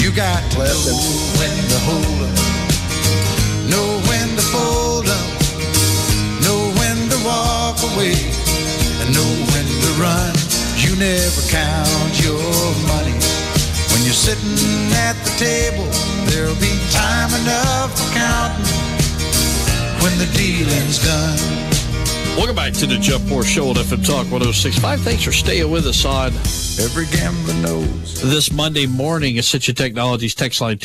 You got to know when to hold 'em, know when to fold 'em, know when to walk away, and know when to run. You never count your money. When you're sitting at the table, there'll be time enough for counting when the dealing's done. Welcome back to the Jeff Moore Show on FM Talk 106.5. Thanks for staying with us on Every Gambler Knows this Monday morning. Ascension Technologies text line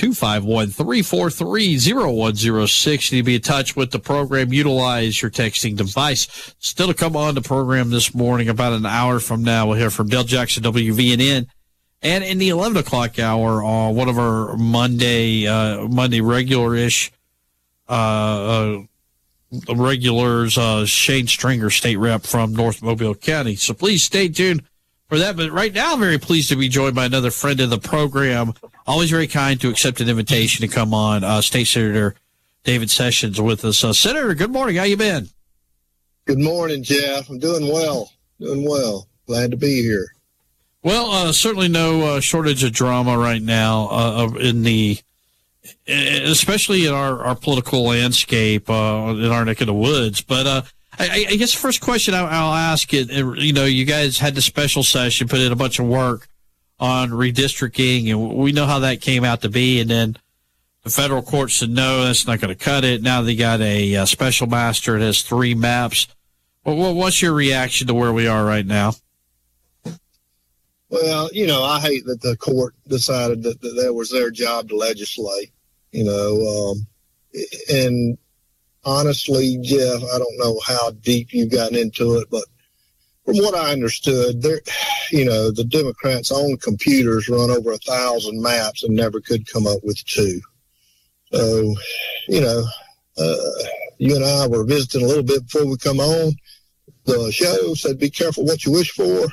251-343-0106. You need to be in touch with the program. Utilize your texting device. Still to come on the program this morning, about an hour from now, we'll hear from Dale Jackson, WVNN. And in the 11 o'clock hour, one of our Monday regular-ish regulars, Shane Stringer, state rep from North Mobile County. So please stay tuned for that. But right now, I'm very pleased to be joined by another friend of the program. Always very kind to accept an invitation to come on. State Senator David Sessions with us. Senator, good morning. How you been? Good morning, Jeff. I'm doing well. Glad to be here. Well, certainly no shortage of drama right now especially in our political landscape, in our neck of the woods. But I guess the first question I'll ask it, you guys had the special session, put in a bunch of work on redistricting, and we know how that came out to be. And then the federal court said, no, that's not going to cut it. Now they got a special master that has 3 maps. Well, what's your reaction to where we are right now? Well, I hate that the court decided that was their job to legislate, and honestly, Jeff, I don't know how deep you've gotten into it, but from what I understood, the Democrats' own computers run over 1,000 maps and never could come up with 2. So, you and I were visiting a little bit before we come on the show, said be careful what you wish for.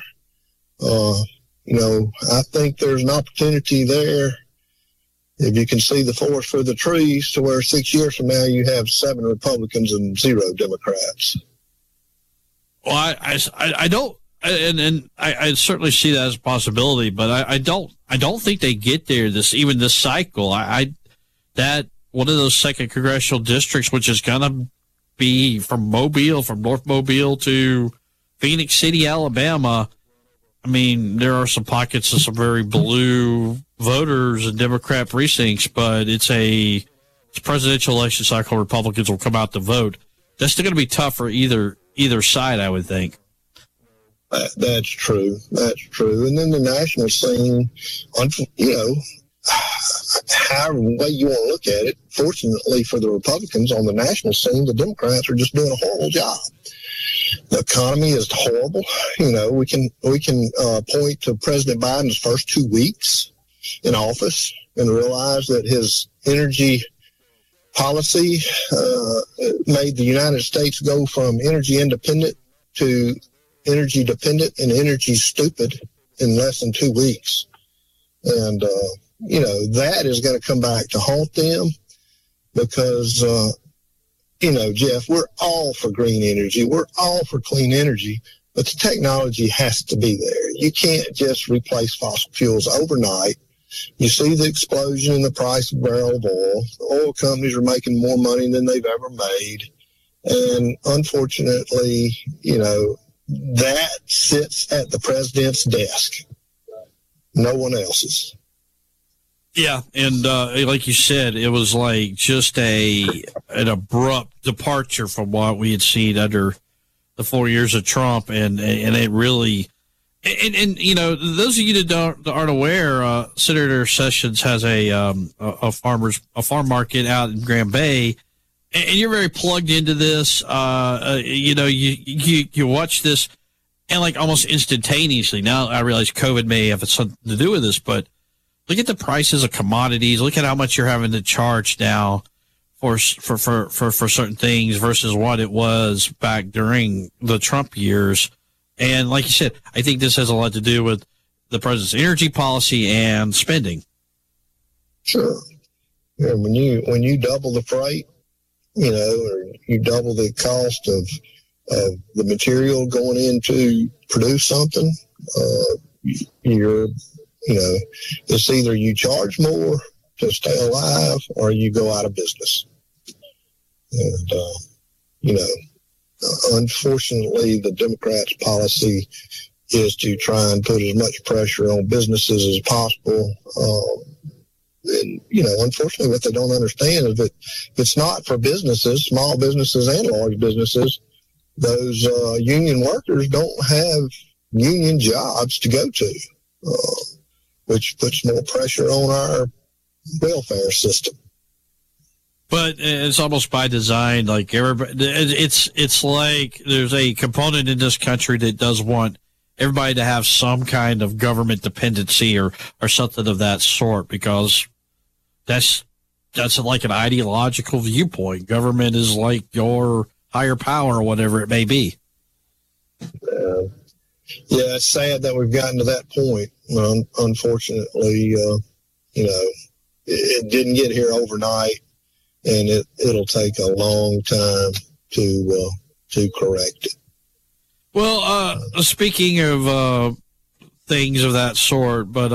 I think there's an opportunity there, if you can see the forest for the trees, to where 6 years from now you have 7 Republicans and 0 Democrats. Well, I don't, and I certainly see that as a possibility, but I don't think they get there this cycle. That one of those second congressional districts, which is going to be from North Mobile to Phoenix City, Alabama. I mean, there are some pockets of some very blue voters and Democrat precincts, but it's a presidential election cycle. Republicans will come out to vote. That's still going to be tough for either side, I would think. That's true. And then the national scene, however way you want to look at it, fortunately for the Republicans on the national scene, the Democrats are just doing a horrible job. The economy is horrible. We can point to President Biden's first 2 weeks in office and realize that his energy policy made the United States go from energy independent to energy dependent and energy stupid in less than 2 weeks. And, that is going to come back to haunt them because, Jeff, we're all for green energy. We're all for clean energy, but the technology has to be there. You can't just replace fossil fuels overnight. You see the explosion in the price of a barrel of oil. The oil companies are making more money than they've ever made. And unfortunately, that sits at the president's desk. No one else's. Yeah, and like you said, it was like just an abrupt departure from what we had seen under the 4 years of Trump, and it really, and those of you that aren't aware, Senator Sessions has a farm market out in Grand Bay, and you're very plugged into this. You watch this, and like almost instantaneously. Now I realize COVID may have something to do with this, but look at the prices of commodities. Look at how much you're having to charge now for certain things versus what it was back during the Trump years. And like you said, I think this has a lot to do with the president's energy policy and spending. Sure. Yeah, when you double the freight, or you double the cost of the material going in to produce something, you're It's either you charge more to stay alive or you go out of business. And, unfortunately, the Democrats' policy is to try and put as much pressure on businesses as possible. And, unfortunately, what they don't understand is that it's not for businesses, small businesses and large businesses. Those union workers don't have union jobs to go to, which puts more pressure on our welfare system. But it's almost by design. Like everybody, it's like there's a component in this country that does want everybody to have some kind of government dependency or something of that sort, because that's like an ideological viewpoint. Government is like your higher power or whatever it may be. Yeah, it's sad that we've gotten to that point. Unfortunately, it didn't get here overnight, and it'll take a long time to correct it. Well, speaking of things of that sort, but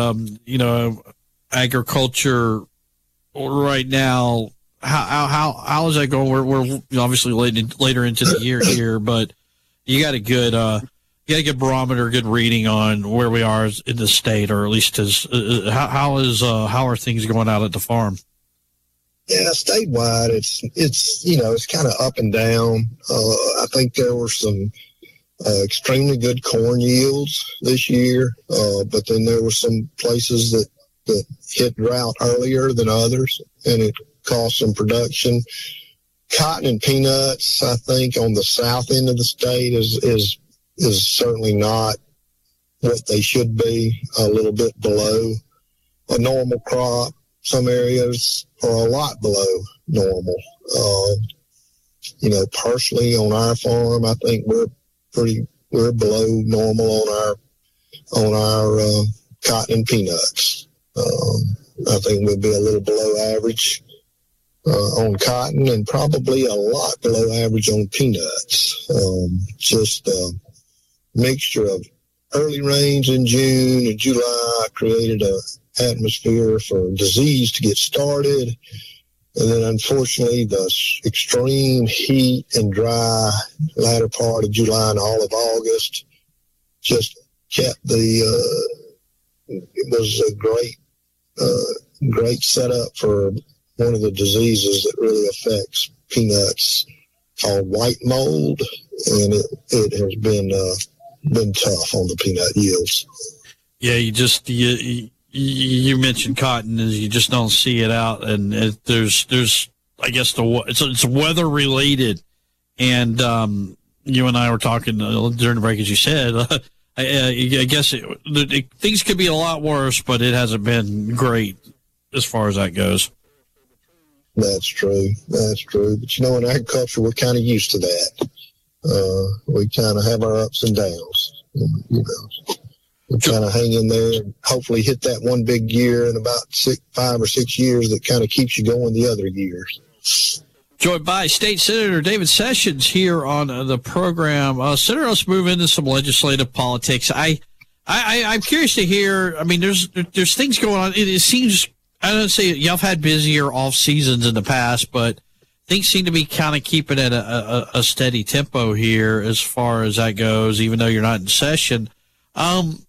agriculture right now, how is that going? We're obviously later into the year here, but you got a good barometer, good reading on where we are in the state, or at least how are things going out at the farm? Yeah, statewide, it's kind of up and down. I think there were some extremely good corn yields this year, but then there were some places that hit drought earlier than others, and it caused some production. Cotton and peanuts, I think, on the south end of the state is certainly not what they should be, a little bit below a normal crop. Some areas are a lot below normal. Personally on our farm, I think we're below normal on our cotton and peanuts. I think we'll be a little below average on cotton, and probably a lot below average on peanuts. Just a mixture of early rains in June and July created an atmosphere for disease to get started. And then, unfortunately, the extreme heat and dry latter part of July and all of August just kept it was a great setup for one of the diseases that really affects peanuts, called white mold, and it has been tough on the peanut yields. Yeah, you mentioned cotton, as you just don't see it out, and there's I guess it's weather related, and you and I were talking during the break, as you said. I guess things could be a lot worse, but it hasn't been great as far as that goes. That's true. But in agriculture, we're kind of used to that. We kind of have our ups and downs. We kind of hang in there and hopefully hit that one big year in about 5 or 6 years that kind of keeps you going the other years. Joined by State Senator David Sessions here on the program. Senator, let's move into some legislative politics. I'm curious to hear. I mean, there's things going on. It seems, I don't say y'all have had busier off seasons in the past, but things seem to be kind of keeping at a steady tempo here as far as that goes, even though you're not in session. Some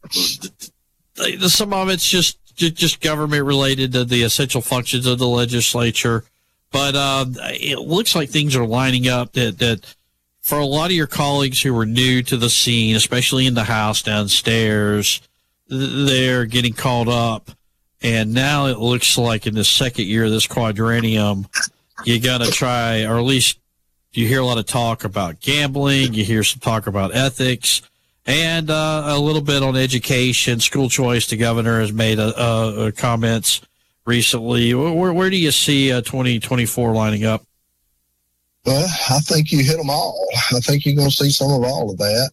of it's just government related to the essential functions of the legislature. But it looks like things are lining up that for a lot of your colleagues who are new to the scene, especially in the House downstairs, they're getting caught up. And now it looks like in the second year of this quadrennium, you got to try, or at least you hear a lot of talk about gambling. You hear some talk about ethics and a little bit on education, school choice. The governor has made comments recently. Where do you see 2024 lining up? Well, I think you hit them all. I think you're going to see some of all of that.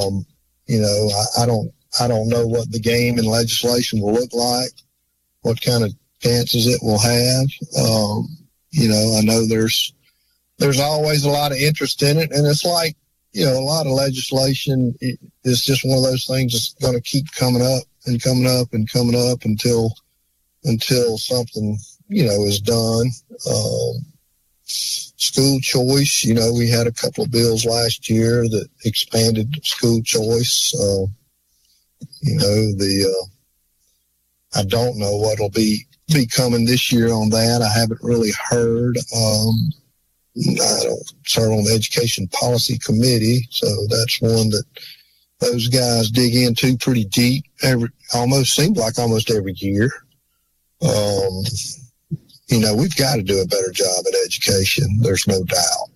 I don't know what the game in legislation will look like, what kind of chances it will have. I know there's always a lot of interest in it, and it's like, a lot of legislation is just one of those things that's going to keep coming up and coming up until something, is done. School choice, we had a couple of bills last year that expanded school choice. I don't know what'll be coming this year on that. I haven't really heard. I don't serve on the Education Policy Committee, so that's one that those guys dig into pretty deep. Seems like almost every year. We've got to do a better job at education. There's no doubt.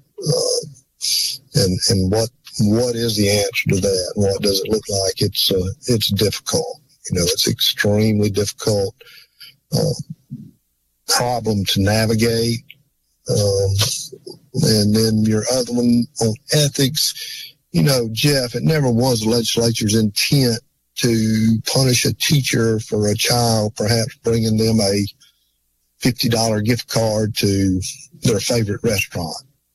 And what is the answer to that? And what does it look like? It's difficult. It's extremely difficult problem to navigate. And then your other one on ethics, Jeff, it never was the legislature's intent to punish a teacher for a child, perhaps bringing them a $50 gift card to their favorite restaurant.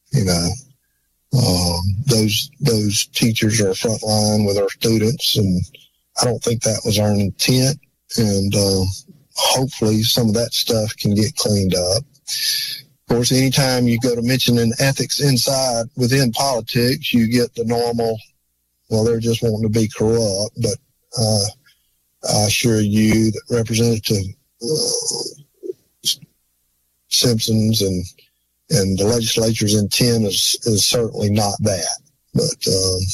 Those teachers are frontline with our students, and I don't think that was our intent. And hopefully some of that stuff can get cleaned up. Of course, anytime you go to mentioning ethics within politics, you get the normal, well, they're just wanting to be corrupt. But I assure you that Representative Simpson's and the legislature's intent is certainly not that. But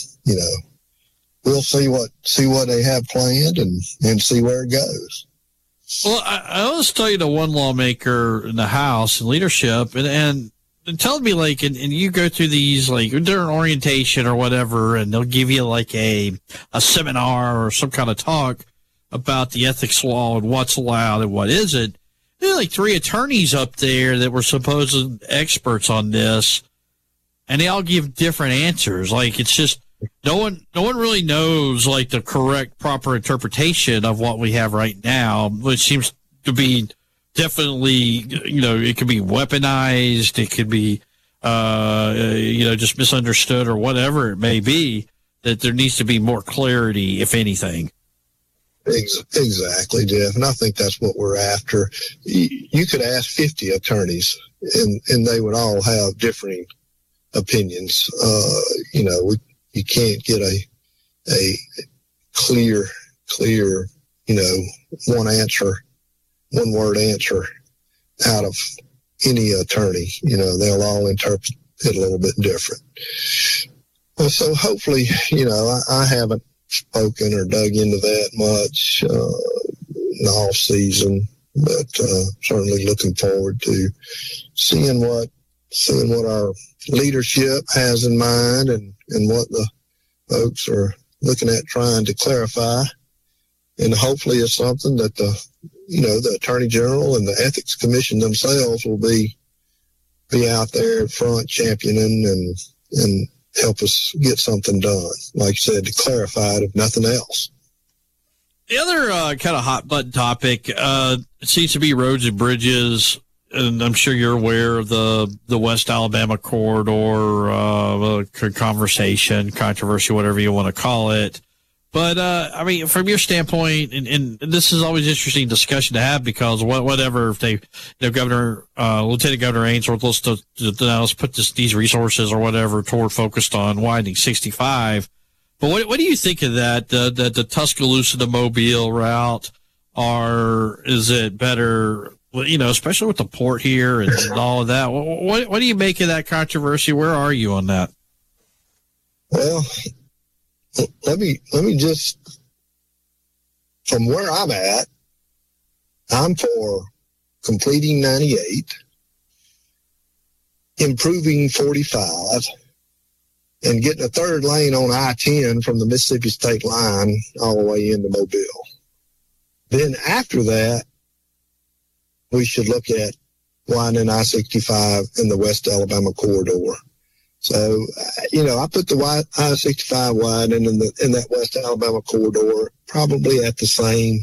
we'll see what they have planned and see where it goes. Well, I always tell you the one lawmaker in the House and leadership, and tell me, like, and you go through these, like, during orientation or whatever, and they'll give you, like, a seminar or some kind of talk about the ethics law and what's allowed and what isn't. There are, like, 3 attorneys up there that were supposed experts on this, and they all give different answers. Like, it's just no one really knows, like, the correct, proper interpretation of what we have right now, which seems to be definitely, it could be weaponized, it could be, just misunderstood or whatever it may be, that there needs to be more clarity, if anything. Exactly, Jeff, and I think that's what we're after. You could ask 50 attorneys, and they would all have differing opinions. You can't get a clear, one word answer out of any attorney. They'll all interpret it a little bit different. So hopefully, I haven't spoken or dug into that much in the off season, but certainly looking forward to seeing what our leadership has in mind and what the folks are looking at trying to clarify. And hopefully it's something that the Attorney General and the Ethics Commission themselves will be out there in front championing and help us get something done. Like you said, to clarify it, if nothing else. The other kind of hot button topic seems to be roads and bridges. And I'm sure you're aware of the West Alabama corridor controversy, whatever you want to call it. But, from your standpoint, and this is always interesting discussion to have, because whatever, if they, Lieutenant Governor Ainsworth, let's put these resources or whatever toward focused on widening 65. But what do you think of that? The Tuscaloosa to Mobile route, or is it better, especially with the port here and all of that? What do you make of that controversy? Where are you on that? Well, let me just, from where I'm at, I'm for completing 98, improving 45, and getting a third lane on I-10 from the Mississippi state line all the way into Mobile. Then after that, we should look at widening I-65 in the West Alabama corridor. So, I put the I-65 widening in that West Alabama corridor probably at the same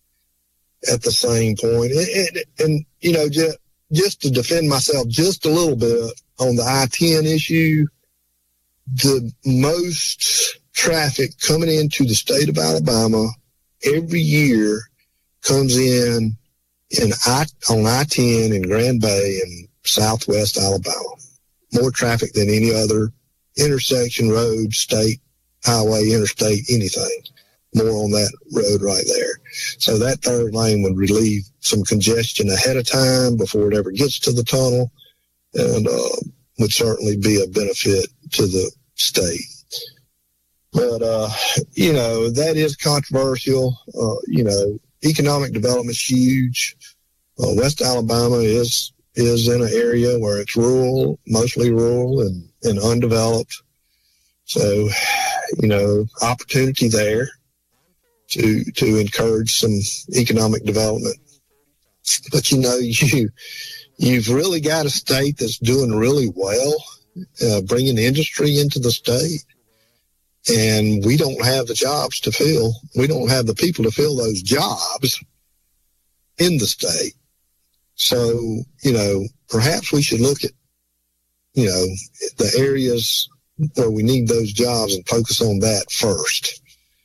point. And just to defend myself just a little bit on the I-10 issue, the most traffic coming into the state of Alabama every year comes in on I-10 in Grand Bay in southwest Alabama. More traffic than any other intersection, road, state, highway, interstate, anything. More on that road right there. So that third lane would relieve some congestion ahead of time before it ever gets to the tunnel, and would certainly be a benefit to the state. But, that is controversial. Economic development's huge. West Alabama is in an area where it's rural, mostly rural and undeveloped. So, opportunity there to encourage some economic development. But, you've really got a state that's doing really well, bringing industry into the state. And we don't have the jobs to fill. We don't have the people to fill those jobs in the state. So, perhaps we should look at, the areas where we need those jobs and focus on that first.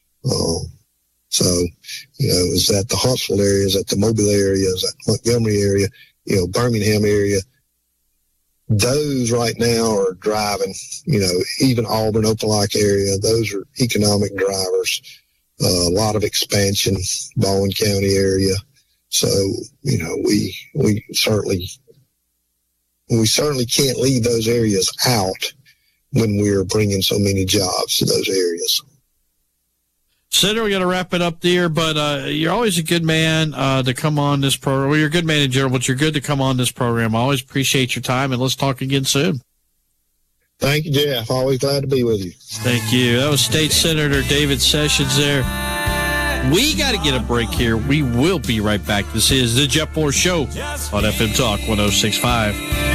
Is that the Huntsville area? Is that the Mobile area? Is that Montgomery area? Birmingham area? Those right now are driving, even Auburn, Opelika area. Those are economic drivers. A lot of expansion, Baldwin County area. So, we certainly can't leave those areas out when we're bringing so many jobs to those areas. Senator, we got to wrap it up there, but you're always a good man to come on this program. Well, you're a good man in general, but you're good to come on this program. I always appreciate your time, and let's talk again soon. Thank you, Jeff. Always glad to be with you. Thank you. That was State Senator David Sessions there. We got to get a break here. We will be right back. This is the Jeff Moore Show on FM Talk 106.5.